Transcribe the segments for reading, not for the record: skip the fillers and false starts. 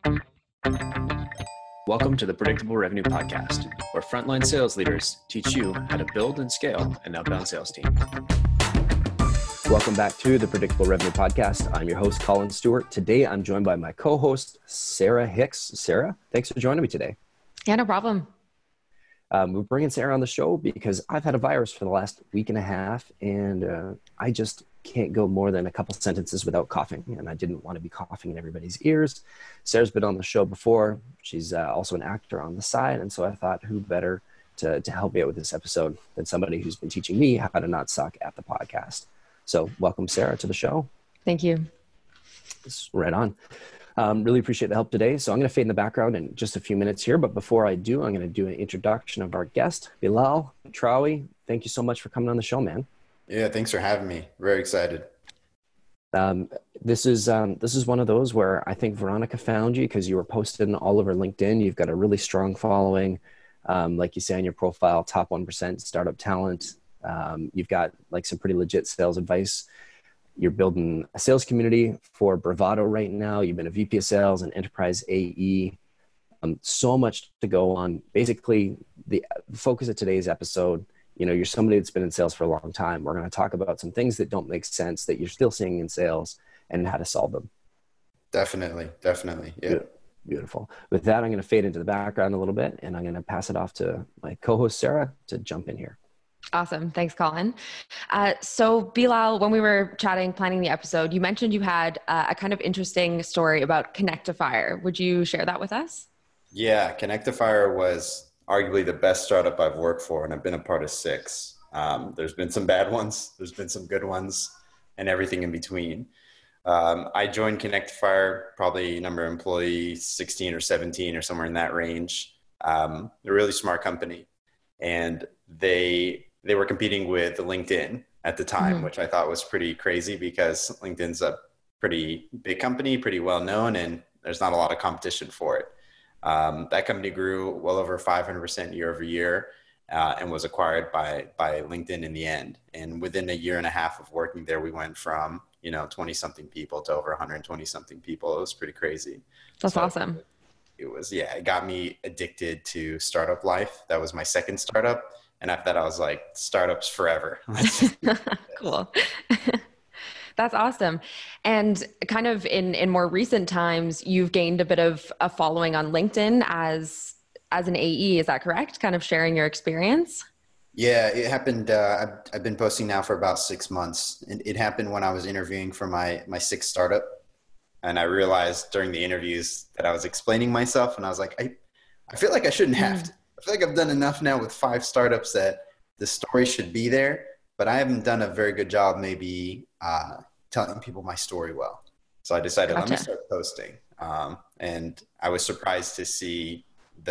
Welcome to the Predictable Revenue Podcast, where frontline sales leaders teach you how to build and scale an outbound sales team. Welcome back to the Predictable Revenue Podcast. I'm your host, Colin Stewart. Today, I'm joined by my co-host, Sarah Hicks. Sarah, thanks for joining me today. Yeah, no problem. We're bringing Sarah on the show because I've had a virus for the last week and a half, and I just can't go more than a couple sentences without coughing, and I didn't want to be coughing in everybody's ears. Sarah's been on the show before. She's also an actor on the side, and so I thought who better to help me out with this episode than somebody who's been teaching me how to not suck at the podcast. So welcome, Sarah, to the show. Thank you. It's right on. Really appreciate the help today. So I'm going to fade in the background in just a few minutes here. But before I do, I'm going to do an introduction of our guest, Bilal Traoui. Thank you so much for coming on the show, man. Yeah, thanks for having me. Very excited. This is one of those where I think Veronica found you because you were posted all over LinkedIn. You've got a really strong following. Like you say on your profile, top 1% startup talent. You've got like some pretty legit sales advice. You're building a sales community for Bravado right now. You've been a VP of sales and enterprise AE. So much to go on. Basically, the focus of today's episode, you're somebody that's been in sales for a long time. We're going to talk about some things that don't make sense that you're still seeing in sales and how to solve them. Definitely. Yeah. Beautiful. With that, I'm going to fade into the background a little bit, and I'm going to pass it off to my co-host, Sarah, to jump in here. Awesome. Thanks, Colin. So Bilal, when we were chatting, planning the episode, you mentioned you had a kind of interesting story about Connectifier. Would you share that with us? Yeah, Connectifier was arguably the best startup I've worked for, and I've been a part of 6. There's been some bad ones, there's been some good ones, and everything in between. I joined Connectifier, probably number of employees, 16 or 17 or somewhere in that range. They're a really smart company, and they were competing with LinkedIn at the time, which I thought was pretty crazy because LinkedIn's a pretty big company, pretty well known, and there's not a lot of competition for it. That company grew well over 500% year over year and was acquired by LinkedIn in the end. And within a year and a half of working there, we went from 20-something people to over 120-something people. It was pretty crazy. That's awesome. It got me addicted to startup life. That was my second startup. And after that, I was like, startups forever. Cool. That's awesome. And kind of in more recent times, you've gained a bit of a following on LinkedIn as an AE. Is that correct? Kind of sharing your experience? Yeah, it happened. I've been posting now for about 6 months. And it happened when I was interviewing for my 6th startup. And I realized during the interviews that I was explaining myself, and I was like, I feel like I shouldn't have to. I feel like I've done enough now with 5 startups that the story should be there, but I haven't done a very good job maybe telling people my story well. So I decided, Let me start posting. And I was surprised to see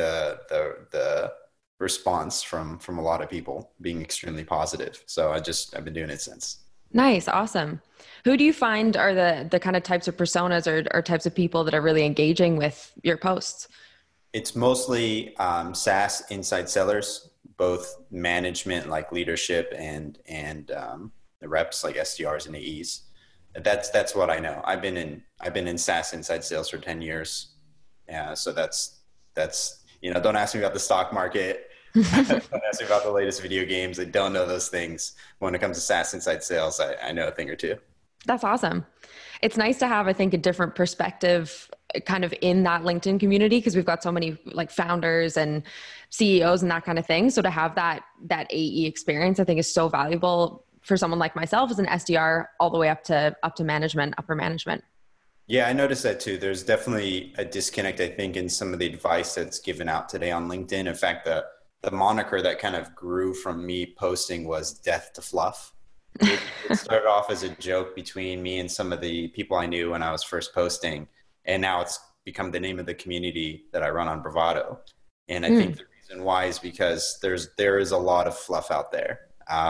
the response from a lot of people being extremely positive. So I've been doing it since. Nice. Awesome. Who do you find are the kind of types of personas or types of people that are really engaging with your posts? It's mostly SaaS inside sellers, both management like leadership and the reps like SDRs and AEs. That's what I know. I've been in SaaS inside sales for 10 years. Yeah, so that's don't ask me about the stock market. Don't ask me about the latest video games. I don't know those things. When it comes to SaaS inside sales, I know a thing or two. That's awesome. It's nice to have, I think, a different perspective kind of in that LinkedIn community, because we've got so many like founders and CEOs and that kind of thing. So to have that AE experience, I think is so valuable for someone like myself as an SDR all the way up to management, upper management. Yeah, I noticed that too. There's definitely a disconnect, I think, in some of the advice that's given out today on LinkedIn. In fact, the moniker that kind of grew from me posting was death to fluff. It started off as a joke between me and some of the people I knew when I was first posting. And now it's become the name of the community that I run on Bravado. And I think the reason why is because there is a lot of fluff out there.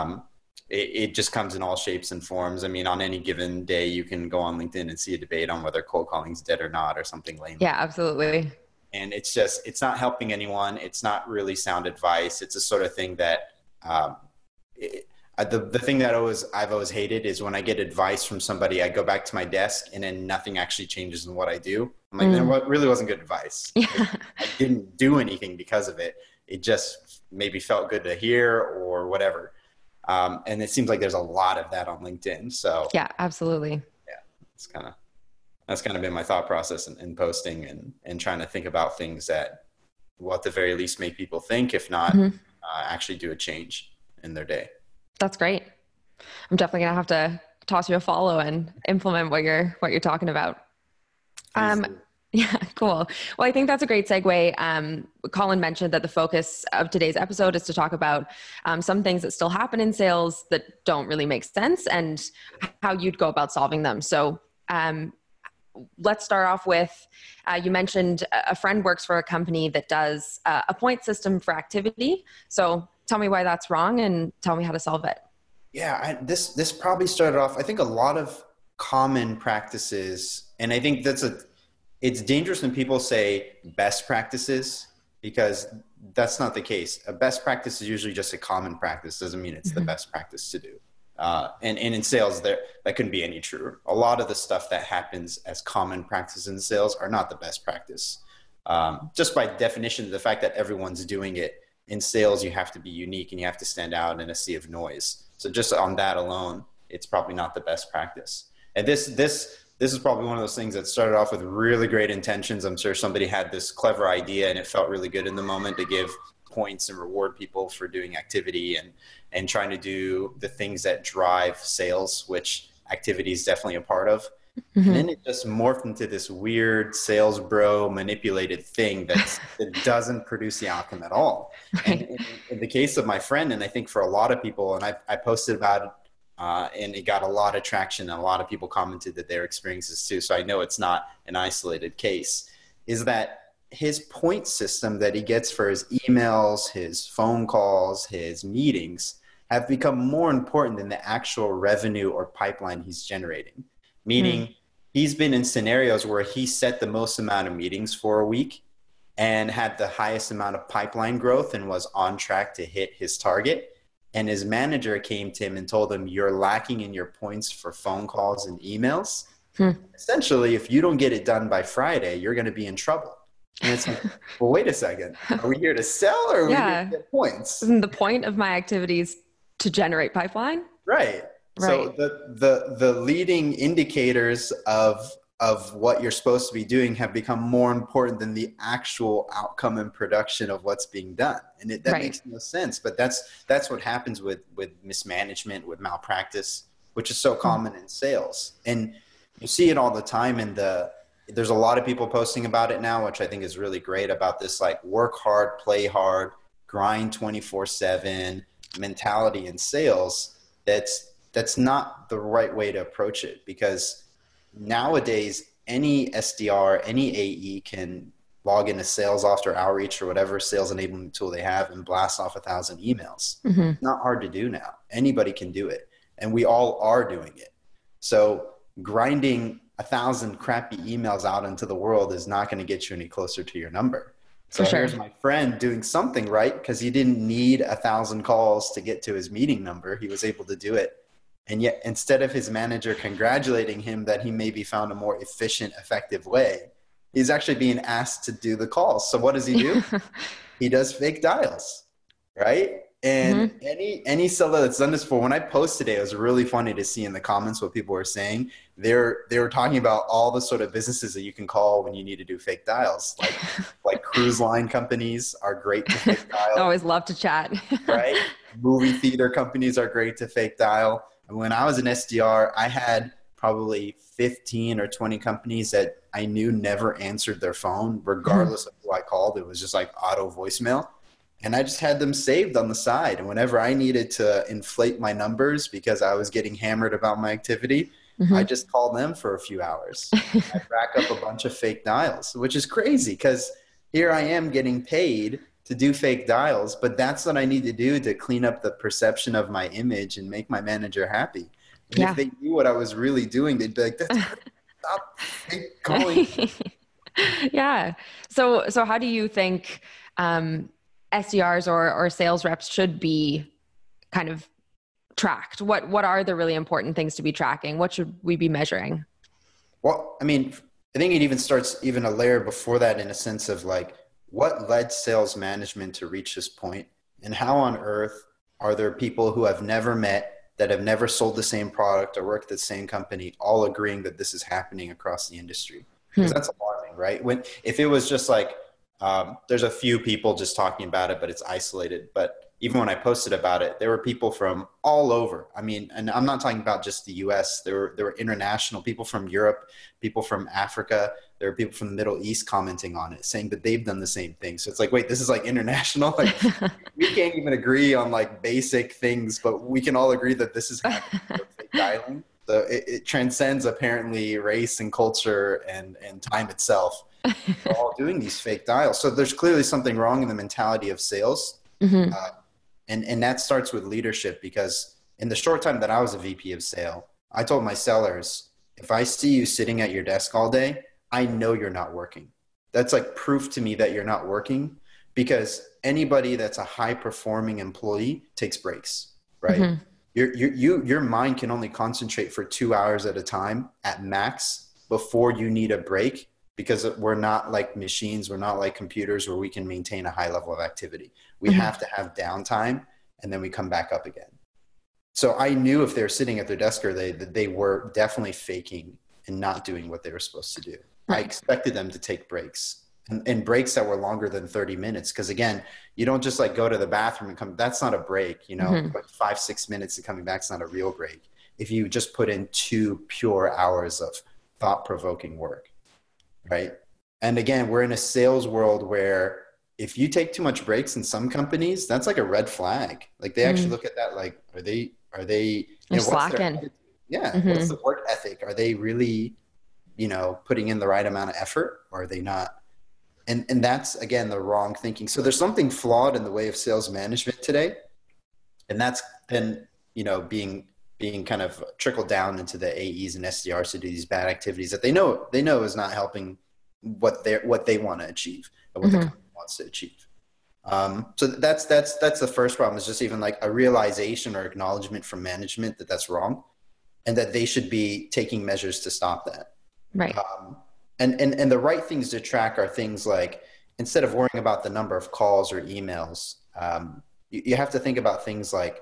It just comes in all shapes and forms. I mean, on any given day, you can go on LinkedIn and see a debate on whether cold calling's dead or not or something lame. Yeah, absolutely. And it's not helping anyone. It's not really sound advice. It's a sort of thing that the thing that I've always hated is when I get advice from somebody, I go back to my desk and then nothing actually changes in what I do. I'm like, that really wasn't good advice. Yeah. I didn't do anything because of it. It just maybe felt good to hear or whatever. And it seems like there's a lot of that on LinkedIn. So yeah, absolutely. Yeah, that's kind of been my thought process in posting and trying to think about things that will at the very least make people think, if not actually do a change in their day. That's great. I'm definitely gonna have to toss you a follow and implement what you're talking about. Yeah, cool. Well, I think that's a great segue. Colin mentioned that the focus of today's episode is to talk about some things that still happen in sales that don't really make sense and how you'd go about solving them. So let's start off with, you mentioned a friend works for a company that does a point system for activity. So tell me why that's wrong and tell me how to solve it. Yeah, this probably started off, I think a lot of common practices, and I think it's dangerous when people say best practices, because that's not the case. A best practice is usually just a common practice. Doesn't mean it's the best practice to do. And in sales, that couldn't be any truer. A lot of the stuff that happens as common practice in sales are not the best practice. Just by definition, the fact that everyone's doing it in sales, you have to be unique and you have to stand out in a sea of noise. So just on that alone, it's probably not the best practice. And this is probably one of those things that started off with really great intentions. I'm sure somebody had this clever idea and it felt really good in the moment to give points and reward people for doing activity and trying to do the things that drive sales, which activity is definitely a part of. And then it just morphed into this weird sales bro manipulated thing that doesn't produce the outcome at all. Right. And in the case of my friend, and I think for a lot of people, and I posted about it, and it got a lot of traction and a lot of people commented that their experiences too. So I know it's not an isolated case, is that his point system that he gets for his emails, his phone calls, his meetings have become more important than the actual revenue or pipeline he's generating. Meaning he's been in scenarios where he set the most amount of meetings for a week and had the highest amount of pipeline growth and was on track to hit his target. And his manager came to him and told him, you're lacking in your points for phone calls and emails. Essentially, if you don't get it done by Friday, you're going to be in trouble. And it's like, well, wait a second. Are we here to sell or are we here to get points? Isn't the point of my activities to generate pipeline? Right. So the leading indicators of what you're supposed to be doing have become more important than the actual outcome and production of what's being done. And that makes no sense. But that's what happens with mismanagement, with malpractice, which is so common in sales. And you see it all the time there's a lot of people posting about it now, which I think is really great, about this like work hard, play hard, grind 24/7 mentality in sales. That's not the right way to approach it, because nowadays any SDR, any AE can log into Sales After Outreach or whatever sales enablement tool they have and blast off 1,000 emails. It's not hard to do now. Anybody can do it. And we all are doing it. So grinding 1,000 crappy emails out into the world is not going to get you any closer to your number. So here's my friend doing something right, because he didn't need 1,000 calls to get to his meeting number. He was able to do it. And yet, instead of his manager congratulating him that he maybe found a more efficient, effective way, he's actually being asked to do the calls. So what does he do? He does fake dials, right? And any seller that's done this before, when I post today, it was really funny to see in the comments what people were saying. They were talking about all the sort of businesses that you can call when you need to do fake dials. Like cruise line companies are great to fake dial. Always love to chat. Right? Movie theater companies are great to fake dial. And when I was an SDR, I had probably 15 or 20 companies that I knew never answered their phone, regardless of who I called. It was just like auto voicemail. And I just had them saved on the side. And whenever I needed to inflate my numbers because I was getting hammered about my activity, I just called them for a few hours. I'd rack up a bunch of fake dials, which is crazy because here I am getting paid to do fake dials, but that's what I need to do to clean up the perception of my image and make my manager happy. And if they knew what I was really doing, they'd be like, "That's stop fake calling." Yeah. So how do you think SDRs or sales reps should be kind of tracked? What are the really important things to be tracking? What should we be measuring? Well, I mean, I think it even starts even a layer before that, in a sense of like, what led sales management to reach this point, and how on earth are there people who have never met, that have never sold the same product or worked at the same company, all agreeing that this is happening across the industry? Because that's alarming, right? If it was just like, there's a few people just talking about it, but it's isolated. But even when I posted about it, there were people from all over. I mean, and I'm not talking about just the US. There were international people from Europe, people from Africa. There were people from the Middle East commenting on it, saying that they've done the same thing. So it's like, wait, this is like international. Like, we can't even agree on like basic things, but we can all agree that this is happening with fake dialing. So it transcends apparently race and culture and time itself. We're all doing these fake dials. So there's clearly something wrong in the mentality of sales. And that starts with leadership, because in the short time that I was a VP of sale, I told my sellers, if I see you sitting at your desk all day, I know you're not working. That's like proof to me that you're not working, because anybody that's a high performing employee takes breaks, right? Your mind can only concentrate for 2 hours at a time at max before you need a break, because we're not like machines. We're not like computers where we can maintain a high level of activity. We have to have downtime, and then we come back up again. So I knew if they're sitting at their desk, or they were definitely faking and not doing what they were supposed to do. I expected them to take breaks, and breaks that were longer than 30 minutes. Because again, you don't just like go to the bathroom and come. That's not a break, like 5-6 minutes of coming back is not a real break. If you just put in 2 pure hours of thought-provoking work. Right. And again, we're in a sales world where if you take too much breaks in some companies, that's like a red flag. Like they actually look at that like, are they, slacking. What's the work ethic? Are they really, putting in the right amount of effort, or are they not? And that's, again, the wrong thinking. So there's something flawed in the way of sales management today. And that's then, being kind of trickled down into the AEs and SDRs to do these bad activities that they know is not helping what they want to achieve and what the company wants to achieve. So that's the first problem, is just even like a realization or acknowledgement from management that that's wrong, and that they should be taking measures to stop that. Right. And the right things to track are things like, instead of worrying about the number of calls or emails, you have to think about things like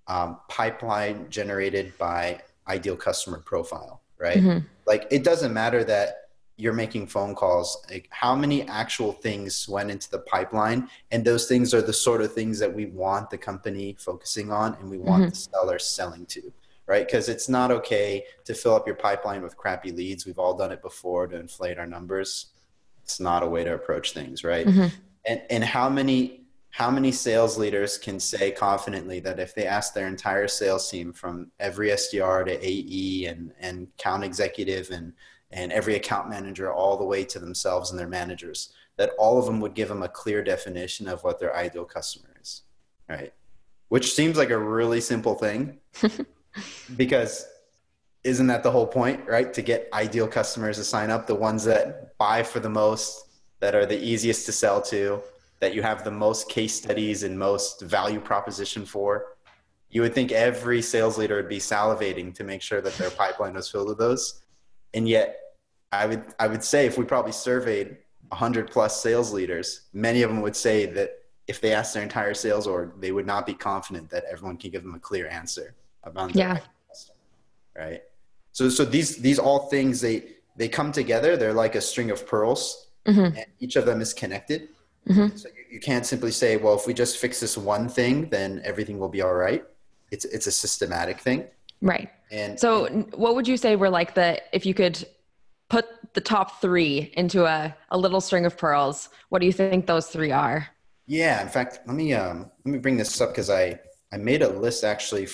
pipeline generated by ideal customer profile, right? Like, it doesn't matter that you're making phone calls, like how many actual things went into the pipeline, and those things are the sort of things that we want the company focusing on, and we want the seller selling to, right? Because it's not okay to fill up your pipeline with crappy leads. We've all done it before to inflate our numbers. It's not a way to approach things, right? And how many sales leaders can say confidently that if they ask their entire sales team, from every SDR to AE and account executive and every account manager all the way to themselves and their managers, that all of them would give them a clear definition of what their ideal customer is, right? Which seems like a really simple thing, because isn't that the whole point, right? To get ideal customers to sign up, the ones that buy for the most, that are the easiest to sell to, that you have the most case studies and most value proposition for. You would think every sales leader would be salivating to make sure that their pipeline was filled with those. And yet I would say, if we probably surveyed 100 plus sales leaders, many of them would say that if they asked their entire sales org, they would not be confident that everyone can give them a clear answer about their customer, right? So these all things, they come together. They're like a string of pearls, and each of them is connected. So you can't simply say, well, if we just fix this one thing, then everything will be all right. It's a systematic thing. Right. And so what would you say were like if you could put the top 3 into a little string of pearls, what do you think those 3 are? Yeah. In fact, let me bring this up, because I made a list actually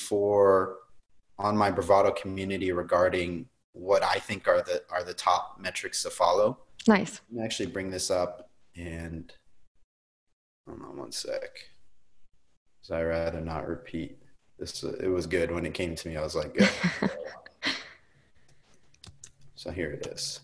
on my Bravado community regarding what I think are the top metrics to follow. Nice. Let me actually bring this up, and hold on one sec, because I'd rather not repeat this. It was good when it came to me. I was like, good. So here it is.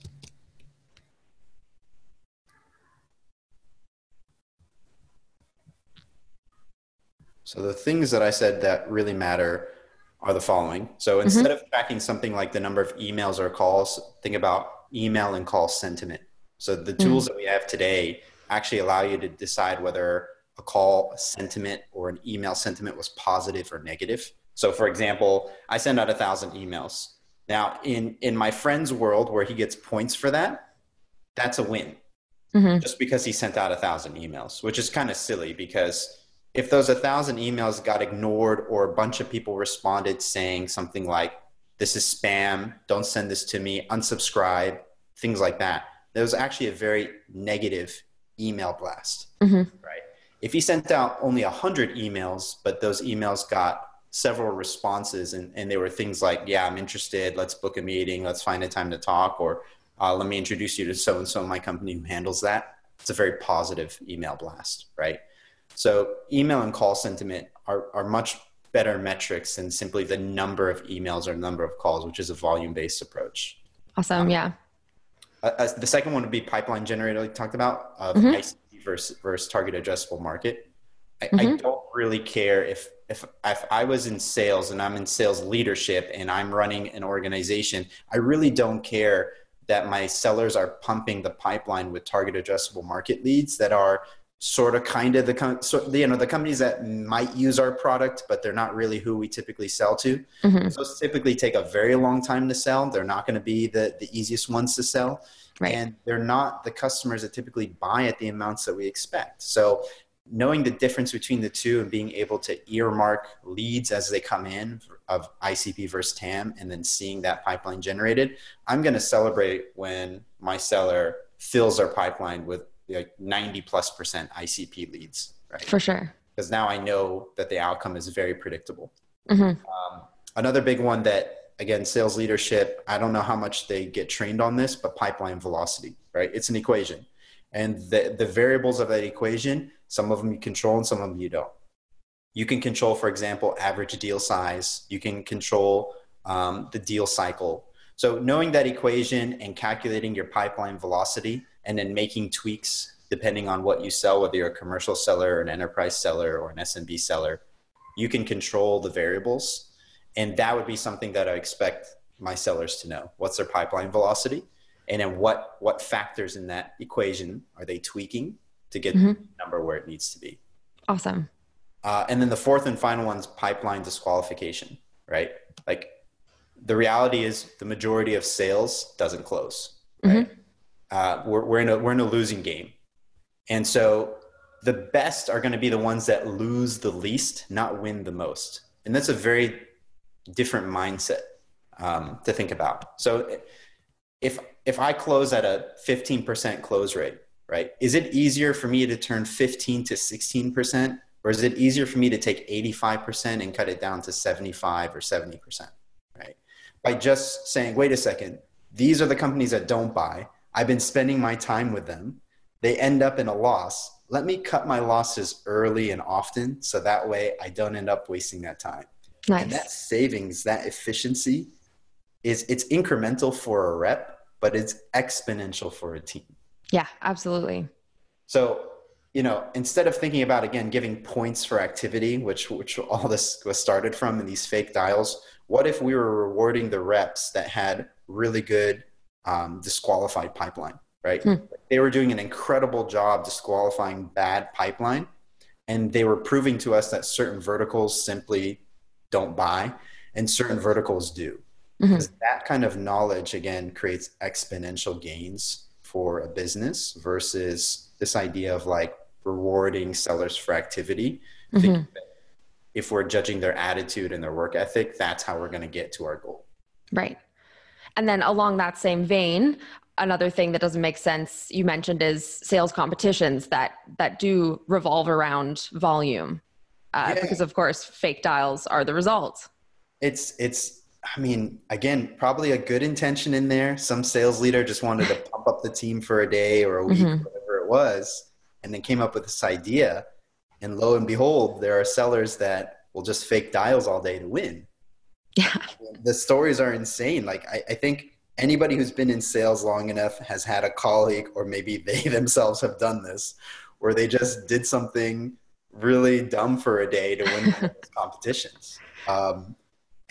So the things that I said that really matter are the following. So instead of tracking something like the number of emails or calls, think about email and call sentiment. So the tools that we have today actually allow you to decide whether a call sentiment or an email sentiment was positive or negative. So for example, I send out 1,000 emails. Now in my friend's world where he gets points for that, that's a win. Just because he sent out 1,000 emails, which is kind of silly because if those 1,000 emails got ignored or a bunch of people responded saying something like, this is spam, don't send this to me, unsubscribe, things like that, there was actually a very negative email blast, right? If he sent out only 100 emails, but those emails got several responses and they were things like, yeah, I'm interested, let's book a meeting, let's find a time to talk, or let me introduce you to so-and-so in my company who handles that. It's a very positive email blast, right? So email and call sentiment are much better metrics than simply the number of emails or number of calls, which is a volume-based approach. Awesome. Yeah. The second one would be pipeline generator, like talked about, of ICP versus target addressable market. I don't really care if I was in sales and I'm in sales leadership and I'm running an organization, I really don't care that my sellers are pumping the pipeline with target addressable market leads that are sort of kind of the companies that might use our product, but they're not really who we typically sell to. Those typically take a very long time to sell. They're not going to be the easiest ones to sell. Right. And they're not the customers that typically buy at the amounts that we expect. So knowing the difference between the two and being able to earmark leads as they come in of ICP versus TAM and then seeing that pipeline generated, I'm going to celebrate when my seller fills their pipeline with like 90+% ICP leads, right? For sure. Because now I know that the outcome is very predictable. Another big one that, again, sales leadership, I don't know how much they get trained on this, but pipeline velocity, right? It's an equation. And the variables of that equation, some of them you control and some of them you don't. You can control, for example, average deal size. You can control the deal cycle. So knowing that equation and calculating your pipeline velocity and then making tweaks depending on what you sell, whether you're a commercial seller or an enterprise seller or an SMB seller, you can control the variables. And that would be something that I expect my sellers to know. What's their pipeline velocity? And then what factors in that equation are they tweaking to get the number where it needs to be? Awesome. And then the fourth and final one's pipeline disqualification, right? Like the reality is the majority of sales doesn't close, right? We're in a losing game. And so the best are going to be the ones that lose the least, not win the most. And that's a very different mindset to think about. So if I close at a 15% close rate, right? Is it easier for me to turn 15 to 16%? Or is it easier for me to take 85% and cut it down to 75 or 70%, right? By just saying, wait a second, these are the companies that don't buy. I've been spending my time with them. They end up in a loss. Let me cut my losses early and often so that way I don't end up wasting that time. Nice. And that savings, that efficiency, it's incremental for a rep, but it's exponential for a team. Yeah, absolutely. So, instead of thinking about, again, giving points for activity, which all this was started from in these fake dials, what if we were rewarding the reps that had really good disqualified pipeline, right? They were doing an incredible job disqualifying bad pipeline, and they were proving to us that certain verticals simply don't buy and certain verticals do. Because that kind of knowledge, again, creates exponential gains for a business versus this idea of like rewarding sellers for activity. Thinking that if we're judging their attitude and their work ethic, that's how we're going to get to our goal. Right. And then along that same vein, another thing that doesn't make sense you mentioned is sales competitions that do revolve around volume. Because of course, fake dials are the result. I mean, again, probably a good intention in there. Some sales leader just wanted to pump up the team for a day or a week, whatever it was, and then came up with this idea. And lo and behold, there are sellers that will just fake dials all day to win. Yeah. The stories are insane. Like, I think anybody who's been in sales long enough has had a colleague, or maybe they themselves have done this, where they just did something really dumb for a day to win those competitions.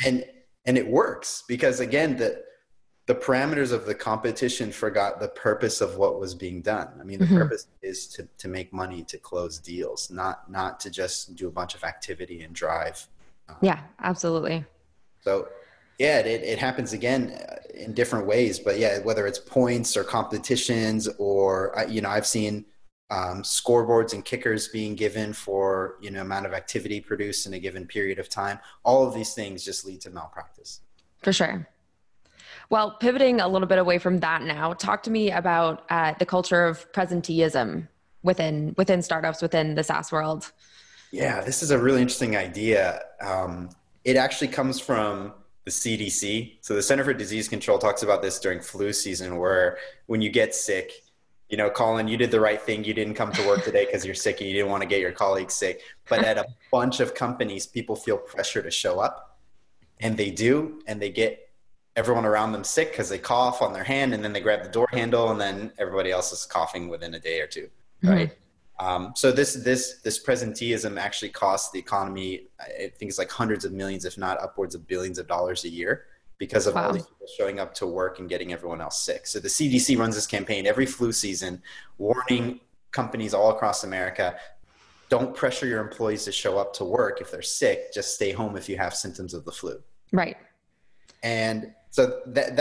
and it works because again, the parameters of the competition forgot the purpose of what was being done. I mean, the purpose is to make money, to close deals, not to just do a bunch of activity and drive. Yeah, absolutely. So yeah, it happens again in different ways, but yeah, whether it's points or competitions or, I've seen scoreboards and kickers being given for, amount of activity produced in a given period of time. All of these things just lead to malpractice. For sure. Well, pivoting a little bit away from that now, talk to me about the culture of presenteeism within startups, within the SaaS world. Yeah, this is a really interesting idea. It actually comes from the CDC. So the Center for Disease Control talks about this during flu season, where when you get sick, Colin, you did the right thing. You didn't come to work today because you're sick and you didn't want to get your colleagues sick. But at a bunch of companies, people feel pressure to show up, and they do, and they get everyone around them sick because they cough on their hand, and then they grab the door handle, and then everybody else is coughing within a day or two, right? So this presenteeism actually costs the economy, I think it's like hundreds of millions, if not upwards of billions of dollars a year, because of all these people showing up to work and getting everyone else sick. So the CDC runs this campaign every flu season, warning companies all across America, don't pressure your employees to show up to work if they're sick. Just stay home if you have symptoms of the flu. Right. And so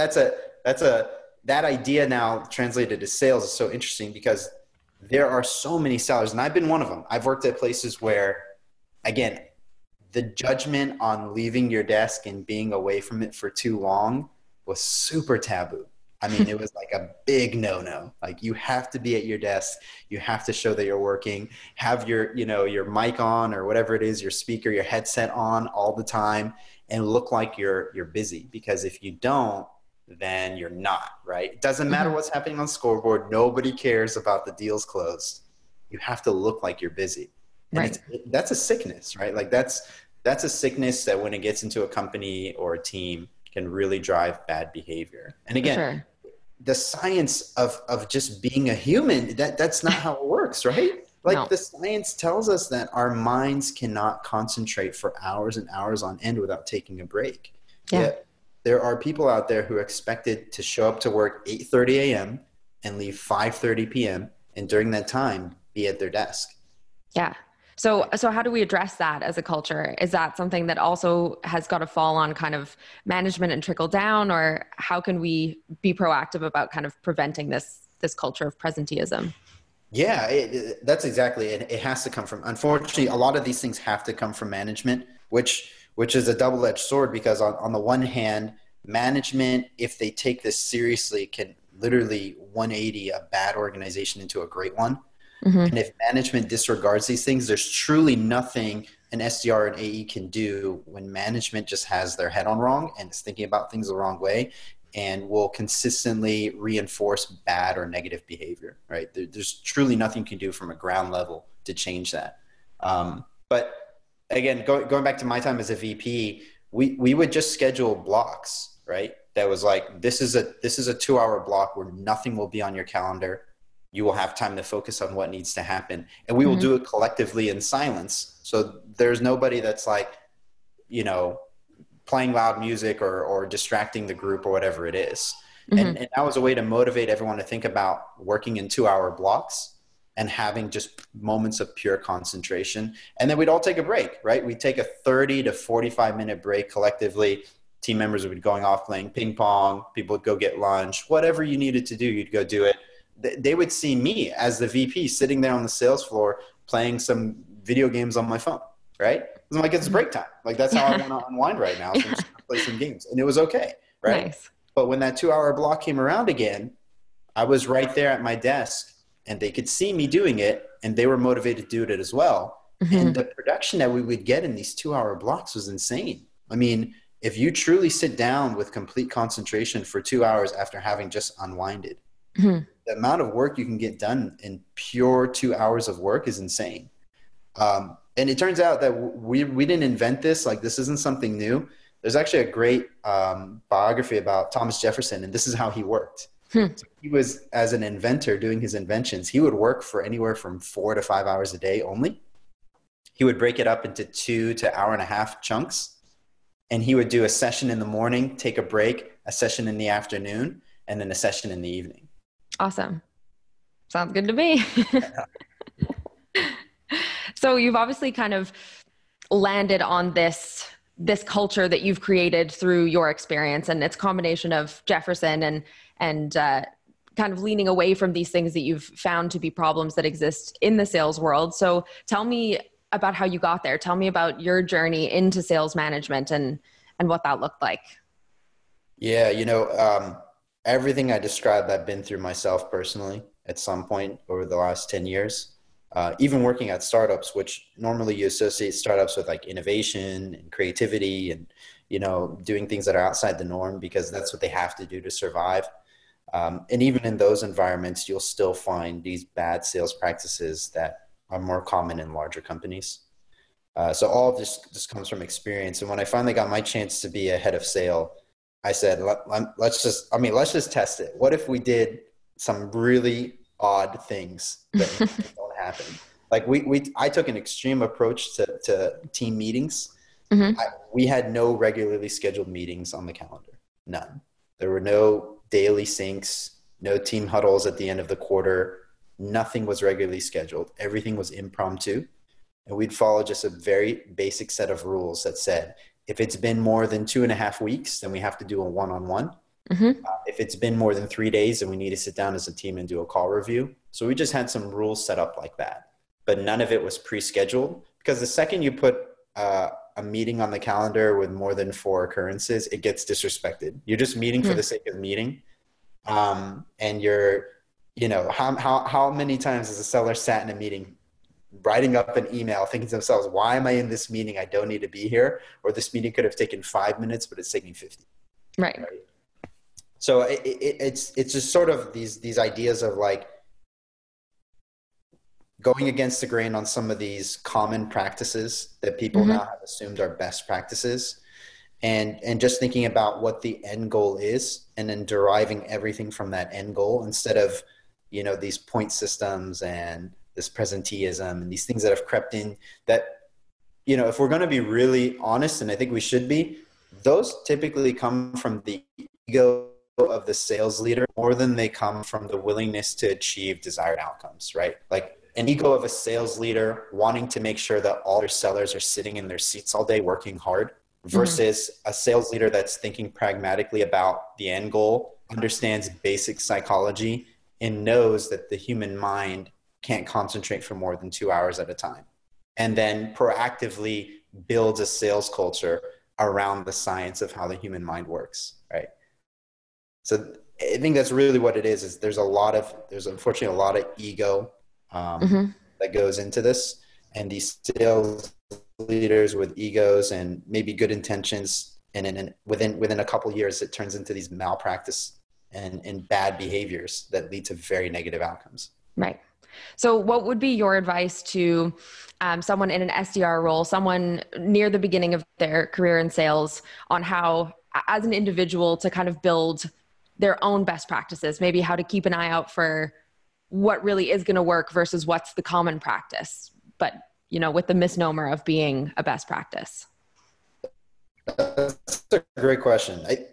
that idea now translated to sales is so interesting because there are so many sellers, and I've been one of them. I've worked at places where, again, the judgment on leaving your desk and being away from it for too long was super taboo. I mean, it was like a big no-no. Like, you have to be at your desk. You have to show that you're working, have your, your mic on or whatever it is, your speaker, your headset on all the time, and look like you're busy. Because if you don't, then you're not, right? It doesn't matter what's happening on scoreboard. Nobody cares about the deals closed. You have to look like you're busy. And right. That's a sickness, right? Like that's a sickness that when it gets into a company or a team can really drive bad behavior. And again, the science of just being a human, that's not how it works, right? Like the science tells us that our minds cannot concentrate for hours and hours on end without taking a break. Yet there are people out there who are expected to show up to work 8:30 a.m. and leave 5:30 p.m. and during that time be at their desk. Yeah. So how do we address that as a culture? Is that something that also has got to fall on kind of management and trickle down, or how can we be proactive about kind of preventing this culture of presenteeism? Yeah, that's exactly it. It has to come from, unfortunately, a lot of these things have to come from management, which is a double-edged sword, because on the one hand, management, if they take this seriously, can literally 180 a bad organization into a great one. And if management disregards these things, there's truly nothing an SDR and AE can do when management just has their head on wrong and is thinking about things the wrong way and will consistently reinforce bad or negative behavior, right? There's truly nothing you can do from a ground level to change that. But again, going back to my time as a VP, we would just schedule blocks, right? That was like, this is a 2-hour block where nothing will be on your calendar. You will have time to focus on what needs to happen. And we will do it collectively in silence. So there's nobody that's like, playing loud music or distracting the group or whatever it is. And that was a way to motivate everyone to think about working in 2-hour blocks and having just moments of pure concentration. And then we'd all take a break, right? We'd take a 30 to 45 minute break collectively. Team members would be going off playing ping pong. People would go get lunch. Whatever you needed to do, you'd go do it. They would see me as the VP sitting there on the sales floor playing some video games on my phone, right? I'm like, it's break time. Like, that's how I want to unwind right now. So I'm just gonna play some games. And it was okay, right? Nice. But when that 2-hour block came around again, I was right there at my desk and they could see me doing it and they were motivated to do it as well. And the production that we would get in these 2-hour blocks was insane. I mean, if you truly sit down with complete concentration for 2 hours after having just unwinded, the amount of work you can get done in pure 2 hours of work is insane. And it turns out that we didn't invent this. Like, this isn't something new. There's actually a great biography about Thomas Jefferson, and this is how he worked. So he was, as an inventor doing his inventions, he would work for anywhere from 4 to 5 hours a day only. He would break it up into 2 to 1.5 hour chunks. And he would do a session in the morning, take a break, a session in the afternoon, and then a session in the evening. Awesome. Sounds good to me. So you've obviously kind of landed on this culture that you've created through your experience, and it's a combination of Jefferson and kind of leaning away from these things that you've found to be problems that exist in the sales world. So tell me about how you got there. Tell me about your journey into sales management and what that looked like. Yeah, everything I described, I've been through myself personally at some point over the last 10 years. Even working at startups, which normally you associate startups with like innovation and creativity and, doing things that are outside the norm because that's what they have to do to survive. And even in those environments, you'll still find these bad sales practices that are more common in larger companies. So all of this just comes from experience. And when I finally got my chance to be a head of sale, I said, let's just test it. What if we did some really odd things that don't happen? Like I took an extreme approach to team meetings. Mm-hmm. We had no regularly scheduled meetings on the calendar. None. There were no daily syncs, no team huddles at the end of the quarter. Nothing was regularly scheduled. Everything was impromptu. And we'd follow just a very basic set of rules that said, if it's been more than 2.5 weeks, then we have to do a one-on-one. Mm-hmm. If it's been more than 3 days, then we need to sit down as a team and do a call review. So we just had some rules set up like that, but none of it was pre-scheduled, because the second you put a meeting on the calendar with more than 4 occurrences, it gets disrespected. You're just meeting for the sake of meeting. And you're, how many times has a seller sat in a meeting writing up an email thinking to themselves, why am I in this meeting? I don't need to be here. Or this meeting could have taken 5 minutes, but it's taking 50. Right. So it's just sort of these ideas of like going against the grain on some of these common practices that people now have assumed are best practices, and just thinking about what the end goal is and then deriving everything from that end goal instead of, these point systems and this presenteeism and these things that have crept in that, if we're going to be really honest, and I think we should be, those typically come from the ego of the sales leader more than they come from the willingness to achieve desired outcomes, right? Like an ego of a sales leader wanting to make sure that all their sellers are sitting in their seats all day working hard versus a sales leader that's thinking pragmatically about the end goal, understands basic psychology, and knows that the human mind can't concentrate for more than 2 hours at a time, and then proactively builds a sales culture around the science of how the human mind works, right? So I think that's really what it is there's unfortunately a lot of ego that goes into this, and these sales leaders with egos and maybe good intentions, and then within a couple of years, it turns into these malpractice and bad behaviors that lead to very negative outcomes. Right. So what would be your advice to someone in an SDR role, someone near the beginning of their career in sales, on how, as an individual, to kind of build their own best practices, maybe how to keep an eye out for what really is going to work versus what's the common practice, but, with the misnomer of being a best practice? That's a great question. I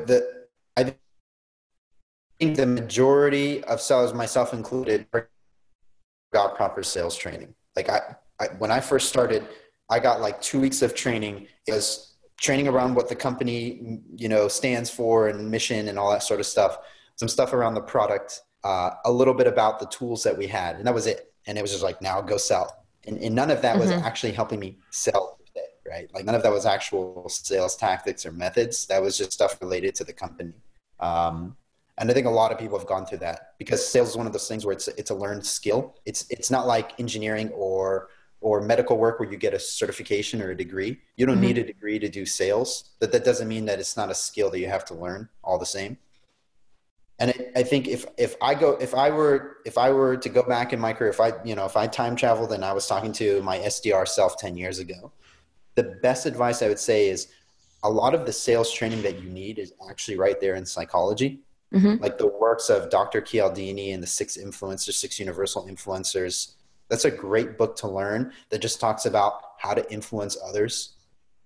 think the majority of sellers, myself included, got proper sales training. Like when I first started, I got like 2 weeks of training. It was training around what the company, stands for and mission and all that sort of stuff. Some stuff around the product, a little bit about the tools that we had, and that was it. And it was just like, now go sell. And none of that was actually helping me sell, right? Like none of that was actual sales tactics or methods. That was just stuff related to the company. And I think a lot of people have gone through that because sales is one of those things where it's a learned skill. It's not like engineering or medical work where you get a certification or a degree. You don't need a degree to do sales, but that doesn't mean that it's not a skill that you have to learn all the same. And I think if I were to go back in my career, if I time traveled and I was talking to my SDR self 10 years ago, the best advice I would say is a lot of the sales training that you need is actually right there in psychology. Like the works of Dr. Cialdini and the 6 Universal Influencers. That's a great book to learn that just talks about how to influence others.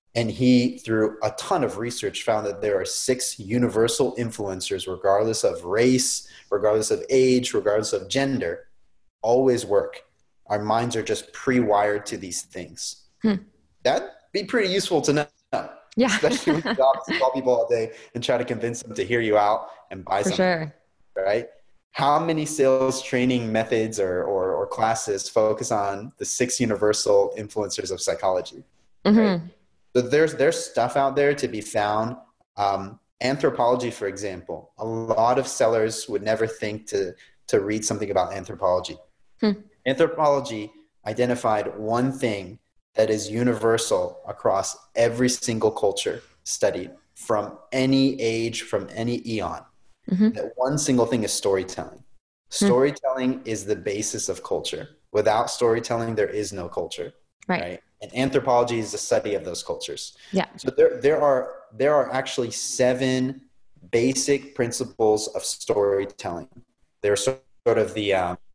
And he, through a ton of research, found that there are 6 universal influencers, regardless of race, regardless of age, regardless of gender, always work. Our minds are just pre-wired to these things. That'd be pretty useful to know. Yeah. Especially when you call people all day and try to convince them to hear you out and buy For something. sure. Right? How many sales training methods or classes focus on the 6 universal influencers of psychology? Right? So there's stuff out there to be found. Anthropology, for example, a lot of sellers would never think to read something about anthropology. Anthropology identified one thing that is universal across every single culture studied from any age, from any eon. That one single thing is storytelling. Storytelling is the basis of culture. Without storytelling, there is no culture. Right? And anthropology is the study of those cultures. Yeah. So there are actually 7 basic principles of storytelling. They're sort of the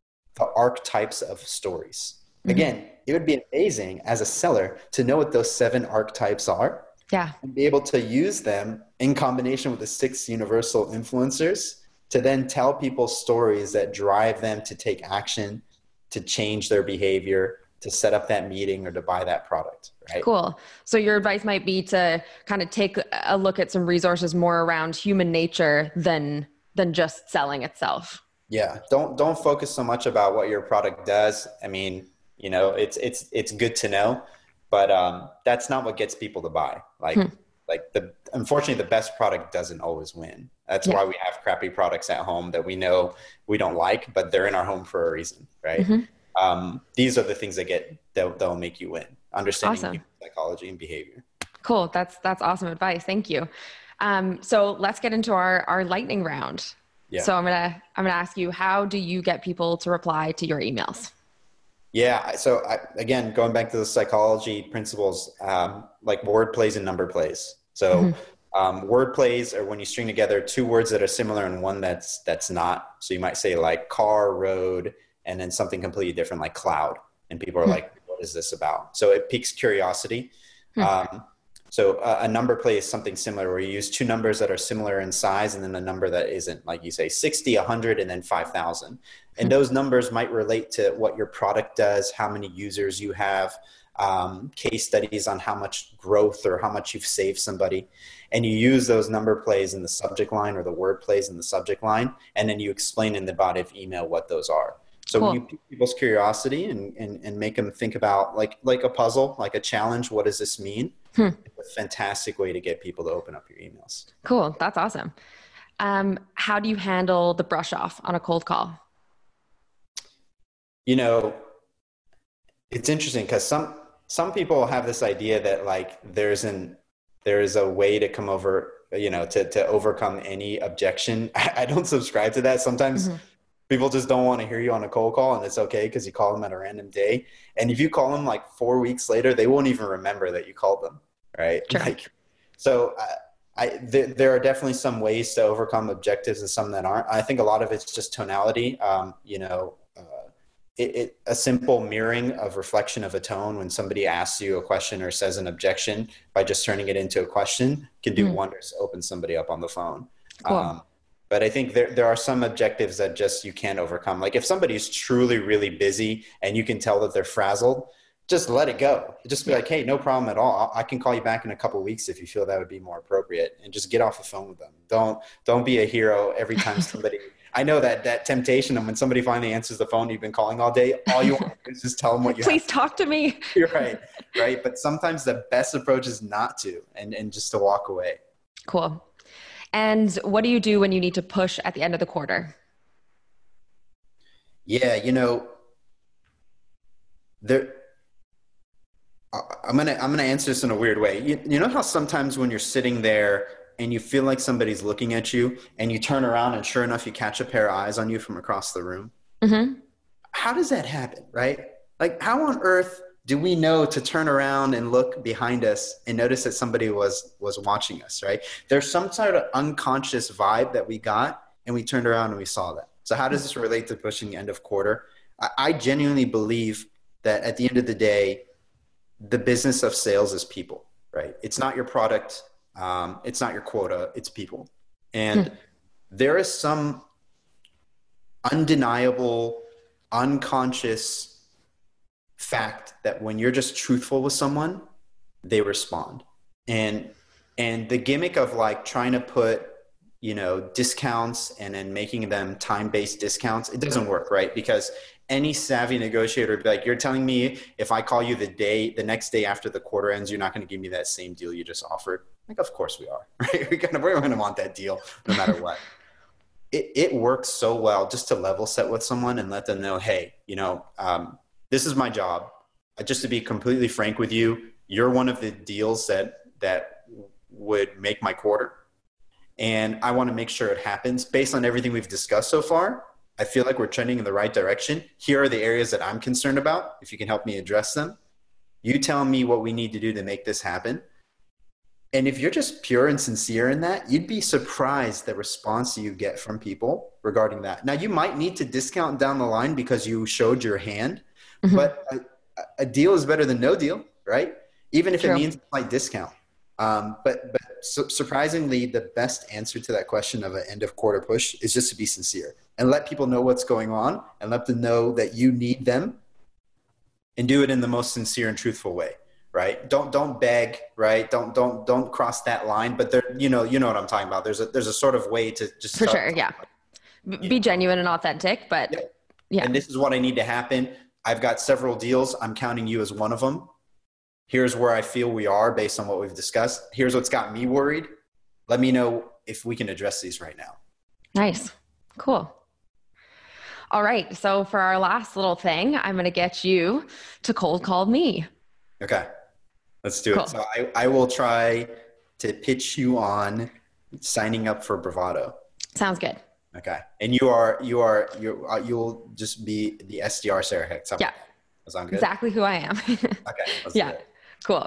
archetypes of stories. Again, it would be amazing as a seller to know what those 7 archetypes are. Yeah. And be able to use them in combination with the 6 universal influencers to then tell people stories that drive them to take action, to change their behavior, to set up that meeting, or to buy that product. Right? Cool. So your advice might be to kind of take a look at some resources more around human nature than just selling itself. Yeah. Don't focus so much about what your product does. I mean, you know, it's good to know, but that's not what gets people to buy. Unfortunately, the best product doesn't always win. That's why we have crappy products at home that we know we don't like, but they're in our home for a reason, right? These are the things that'll make you win. Understanding human psychology and behavior. Cool. That's awesome advice. Thank you. So let's get into our lightning round. Yeah. So I'm gonna ask you, how do you get people to reply to your emails? Yeah. So again, going back to the psychology principles, like word plays and number plays. So word plays are when you string together 2 words that are similar and one that's not. So you might say like car, road, and then something completely different like cloud. And people are like, what is this about? So it piques curiosity. So a number play is something similar where you use 2 numbers that are similar in size and then a number that isn't, like you say 60, 100, and then 5,000. And those numbers might relate to what your product does, how many users you have, case studies on how much growth or how much you've saved somebody. And you use those number plays in the subject line or the word plays in the subject line. And then you explain in the body of email what those are. So when you pique people's curiosity and make them think about like a puzzle, like a challenge, what does this mean? It's a fantastic way to get people to open up your emails. Cool. That's awesome. How do you handle the brush off on a cold call? You know, it's interesting because some people have this idea that like there is a way to come over, you know, to overcome any objection. I don't subscribe to that. Sometimes people just don't want to hear you on a cold call, and it's okay because you call them at a random day. And if you call them like 4 weeks later, they won't even remember that you called them, right? Sure. There are definitely some ways to overcome objectives and some that aren't. I think a lot of it's just tonality. A simple mirroring of reflection of a tone when somebody asks you a question or says an objection by just turning it into a question can do wonders to open somebody up on the phone. Cool. But I think there are some objectives that just you can't overcome. Like if somebody's truly really busy and you can tell that they're frazzled, just let it go. Just be like, hey, no problem at all. I can call you back in a couple of weeks if you feel that would be more appropriate, and just get off the phone with them. Don't be a hero every time somebody, I know that temptation. And when somebody finally answers the phone, you've been calling all day, all you want to do is just tell them what you Please talk to me. You're right. Right. But sometimes the best approach is not to, and just to walk away. Cool. And what do you do when you need to push at the end of the quarter? Yeah, you know, I'm gonna answer this in a weird way. You know how sometimes when you're sitting there and you feel like somebody's looking at you, and you turn around and sure enough you catch a pair of eyes on you from across the room? How does that happen, right? Like, how on earth do we know to turn around and look behind us and notice that somebody was watching us, right? There's some sort of unconscious vibe that we got, and we turned around and we saw that. So how does this relate to pushing the end of quarter? I genuinely believe that at the end of the day, the business of sales is people. right? It's not your product. It's not your quota. It's people. And there is some undeniable, unconscious fact that when you're just truthful with someone, they respond. And the gimmick of like trying to put, you know, discounts and then making them time-based discounts, it doesn't work, right? Because any savvy negotiator would be like, you're telling me if I call you the next day after the quarter ends, you're not going to give me that same deal you just offered? Like, of course we are, right? We're going to want that deal no matter what. It works so well just to level set with someone and let them know, hey, you know, this is my job. Just to be completely frank with you, you're one of the deals that would make my quarter. And I want to make sure it happens based on everything we've discussed so far. I feel like we're trending in the right direction. Here are the areas that I'm concerned about. If you can help me address them, you tell me what we need to do to make this happen. And if you're just pure and sincere in that, you'd be surprised the response you get from people regarding that. Now, you might need to discount down the line because you showed your hand, but a deal is better than no deal, right? Even if it means a slight discount. But surprisingly, the best answer to that question of an end of quarter push is just to be sincere and let people know what's going on and let them know that you need them, and do it in the most sincere and truthful way, right? Don't beg, right? Don't cross that line. But there, you know what I'm talking about. There's a sort of way to just for sure, yeah. Be genuine and authentic, but yeah. And this is what I need to happen. I've got several deals. I'm counting you as one of them. Here's where I feel we are based on what we've discussed. Here's what's got me worried. Let me know if we can address these right now. Nice. Cool. All right. So for our last little thing, I'm going to get you to cold call me. Okay. Let's do it. So I will try to pitch you on signing up for Bravado. Sounds good. Okay. And you'll just be the SDR, Sarah Hicks. Yeah. That sound good? Exactly who I am. Okay. Let's do it. Cool.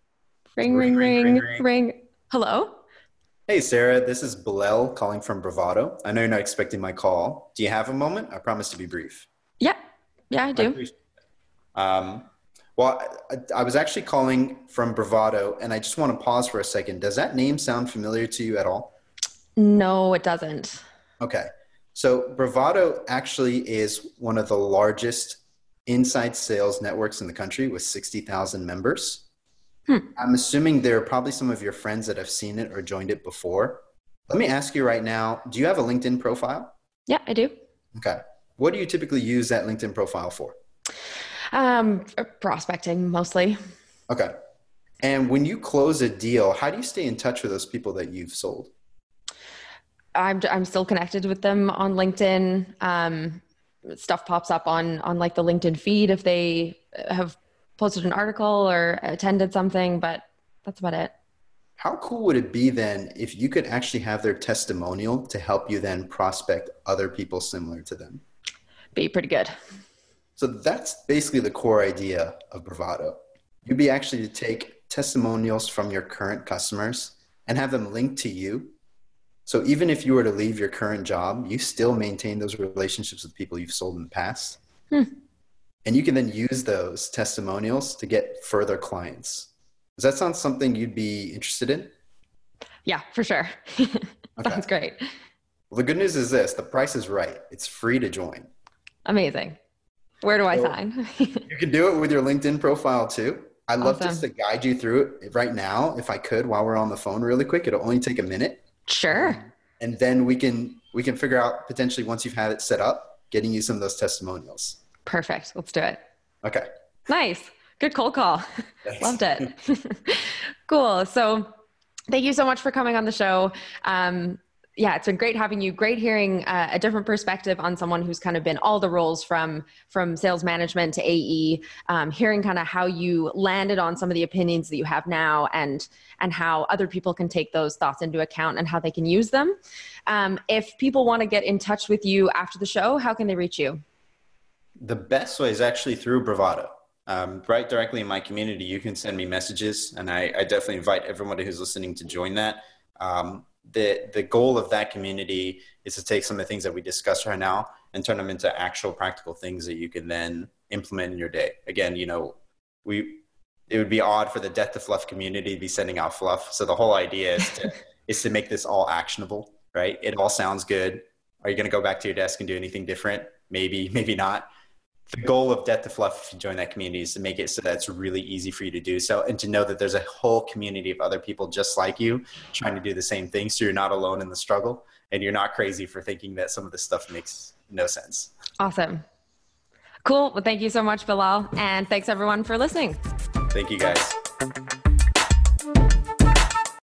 Ring. Hello? Hey, Sarah, this is Bilal calling from Bravado. I know you're not expecting my call. Do you have a moment? I promise to be brief. Yeah, I do. Well, I was actually calling from Bravado, and I just want to pause for a second. Does that name sound familiar to you at all? No, it doesn't. Okay. So Bravado actually is one of the largest inside sales networks in the country with 60,000 members. I'm assuming there are probably some of your friends that have seen it or joined it before. Let me ask you right now, do you have a LinkedIn profile? Yeah, I do. Okay. What do you typically use that LinkedIn profile for? Prospecting mostly. Okay. And when you close a deal, how do you stay in touch with those people that you've sold? I'm still connected with them on LinkedIn. Stuff pops up on like the LinkedIn feed if they have posted an article or attended something, but that's about it. How cool would it be then if you could actually have their testimonial to help you then prospect other people similar to them? Be pretty good. So that's basically the core idea of Bravado. You'd be actually to take testimonials from your current customers and have them linked to you. So even if you were to leave your current job, you still maintain those relationships with people you've sold in the past. And you can then use those testimonials to get further clients. Does that sound something you'd be interested in? Yeah, for sure. Sounds great. Well, the good news is this, the price is right. It's free to join. Amazing. Where do I sign? You can do it with your LinkedIn profile too. I'd love just to guide you through it right now, if I could, while we're on the phone really quick. It'll only take a minute. Sure. And then we can figure out potentially once you've had it set up, getting you some of those testimonials. Perfect. Let's do it. Okay. Nice. Good cold call. Thanks. Loved it. Cool. So thank you so much for coming on the show. Yeah, it's been great having you. Great hearing a different perspective on someone who's kind of been all the roles from sales management to AE, hearing kind of how you landed on some of the opinions that you have now and how other people can take those thoughts into account and how they can use them. If people want to get in touch with you after the show, how can they reach you? The best way is actually through Bravado. Right directly in my community, you can send me messages, and I definitely invite everybody who's listening to join that. The goal of that community is to take some of the things that we discussed right now and turn them into actual practical things that you can then implement in your day. Again, it would be odd for the Death to Fluff community to be sending out fluff. So the whole idea is to make this all actionable, right? It all sounds good. Are you going to go back to your desk and do anything different? Maybe, maybe not. The goal of Death to Fluff, if you join that community, is to make it so that it's really easy for you to do so, and to know that there's a whole community of other people just like you trying to do the same thing. So you're not alone in the struggle, and you're not crazy for thinking that some of this stuff makes no sense. Awesome. Cool. Well, thank you so much, Bilal. And thanks everyone for listening. Thank you guys.